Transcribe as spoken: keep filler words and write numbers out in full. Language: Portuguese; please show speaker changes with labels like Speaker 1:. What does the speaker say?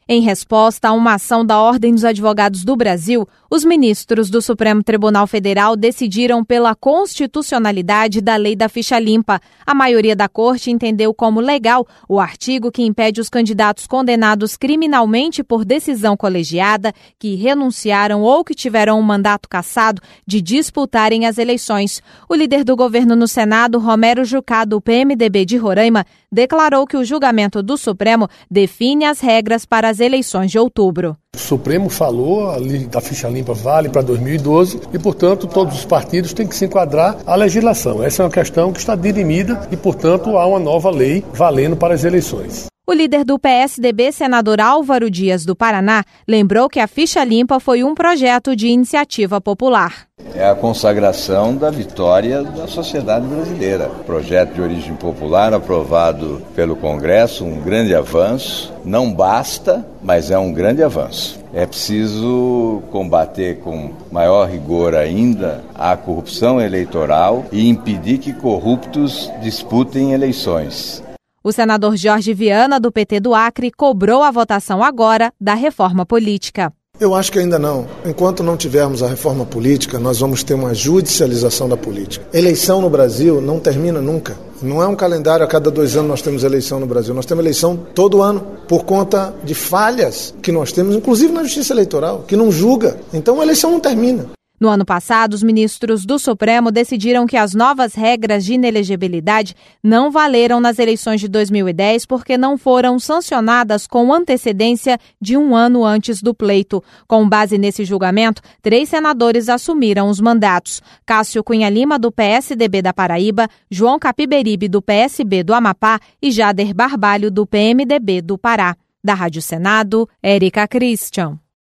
Speaker 1: Em resposta a uma ação da Ordem dos Advogados do Brasil, os ministros do Supremo Tribunal Federal decidiram pela constitucionalidade da Lei da Ficha Limpa. A maioria da Corte entendeu como legal o artigo que impede os candidatos condenados criminalmente por decisão colegiada, que renunciaram ou que tiveram um mandato cassado, de disputarem as eleições. O líder do governo no Senado, Romero Jucá, do P M D B de Roraima, declarou que o julgamento do Supremo define as regras para as eleições de outubro.
Speaker 2: O Supremo falou, a lei da ficha limpa vale para dois mil e doze e, portanto, todos os partidos têm que se enquadrar à legislação. Essa é uma questão que está dirimida e, portanto, há uma nova lei valendo para as eleições.
Speaker 1: O líder do P S D B, senador Álvaro Dias, do Paraná, lembrou que a ficha limpa foi um projeto de iniciativa popular.
Speaker 3: É a consagração da vitória da sociedade brasileira. Projeto de origem popular aprovado pelo Congresso, um grande avanço. Não basta, mas é um grande avanço. É preciso combater com maior rigor ainda a corrupção eleitoral e impedir que corruptos disputem eleições.
Speaker 1: O senador Jorge Viana, do P T do Acre, cobrou a votação agora da reforma política.
Speaker 4: Eu acho que ainda não. Enquanto não tivermos a reforma política, nós vamos ter uma judicialização da política. Eleição no Brasil não termina nunca. Não é um calendário, a cada dois anos nós temos eleição no Brasil. Nós temos eleição todo ano, por conta de falhas que nós temos, inclusive na Justiça Eleitoral, que não julga. Então a eleição não termina.
Speaker 1: No ano passado, os ministros do Supremo decidiram que as novas regras de inelegibilidade não valeram nas eleições de dois mil e dez porque não foram sancionadas com antecedência de um ano antes do pleito. Com base nesse julgamento, três senadores assumiram os mandatos: Cássio Cunha Lima, do P S D B da Paraíba, João Capiberibe, do P S B do Amapá e Jader Barbalho, do P M D B do Pará. Da Rádio Senado, Érica Christian.